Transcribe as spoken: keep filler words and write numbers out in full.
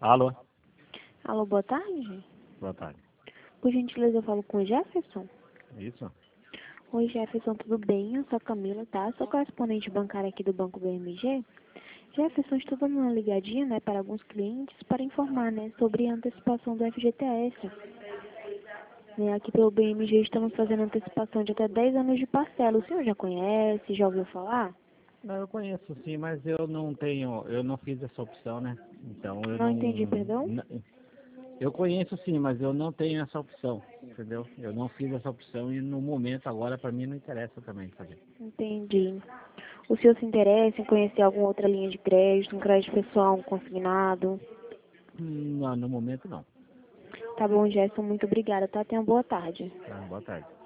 Alô? Alô, boa tarde. Boa tarde. Por gentileza, eu falo com o Jefferson. Isso? Oi, Jefferson, tudo bem? Eu sou a Camila, tá? Sou correspondente bancária aqui do Banco B M G. Jefferson, estou dando uma ligadinha, né, para alguns clientes para informar, né, sobre a antecipação do F G T S. Né, aqui pelo B M G estamos fazendo antecipação de até dez anos de parcela. O senhor já conhece, já ouviu falar? Não, eu conheço sim, mas eu não tenho, eu não fiz essa opção, né? Então eu Não não, entendi, perdão? n- eu conheço sim, mas eu não tenho essa opção, entendeu? Eu não fiz essa opção e no momento agora para mim não interessa também fazer. Entendi. O senhor se interessa em conhecer alguma outra linha de crédito, um crédito pessoal, um consignado? Hum, Não, no momento não. Tá bom, Jefferson, muito obrigada, tá? Tenha uma boa tarde. Tá, boa tarde.